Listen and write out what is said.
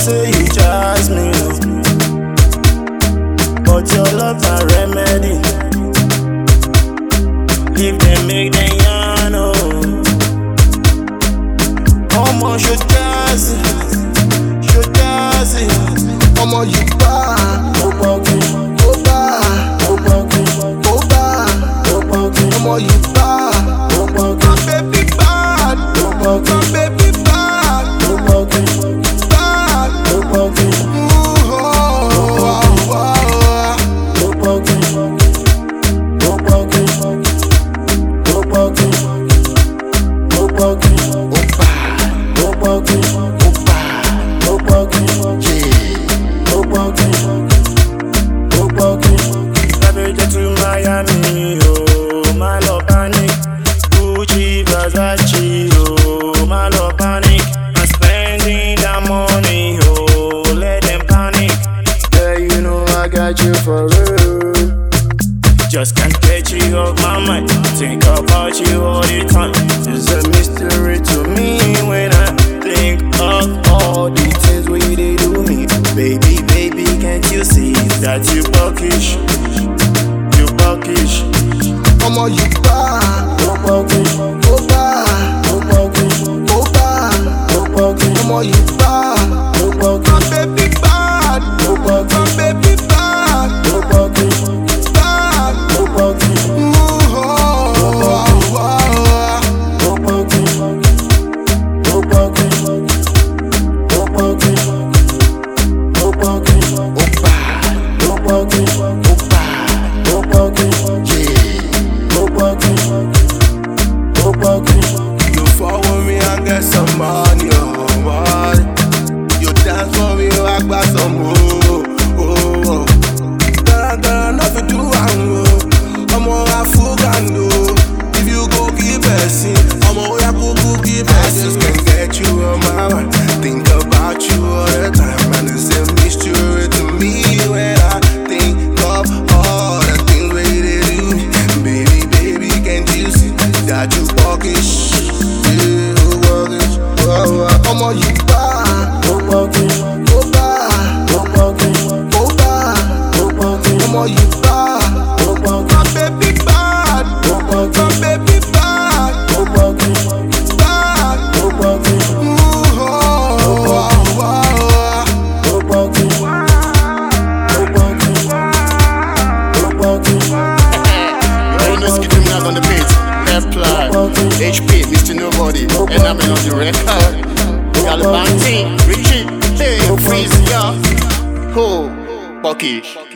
say you trust me, but your love na remedy. If them make them yarn, oh, omo show jazzy, Omo you bad, omo you bad, my baby bad, my baby bad, Miami, oh, my love panic. Gucci, Versace, oh, my love panic. I'm spending that money, oh, let them panic. Yeah, you know I got you for real. Just can't get you off my mind. Think about you all the time. It's a mystery to me when I think of all the things we did to me. Baby, baby, can't you see that you buckish? Omo you bad, omo you bad, my baby bad, my baby bad, You follow me and get some money, oh, money. You dance for me, I got some more, oh. Girl, nothing to do, I'm all I forgot, no. If you go keep passing, I'm all I go keep passing. I just can't get you on my mind. Think about you all the time, and it's a mystery to me when I think of all the things we did do. Baby, can't you see that you buckish? Omo you bad, omo you bad, my baby bad, my baby bad, on the beat, F-Ply, HP, Mr. Nobody, and I'm on the record. Galabanti, Richie, hey, Freeze, yeah. Ho, Bucky.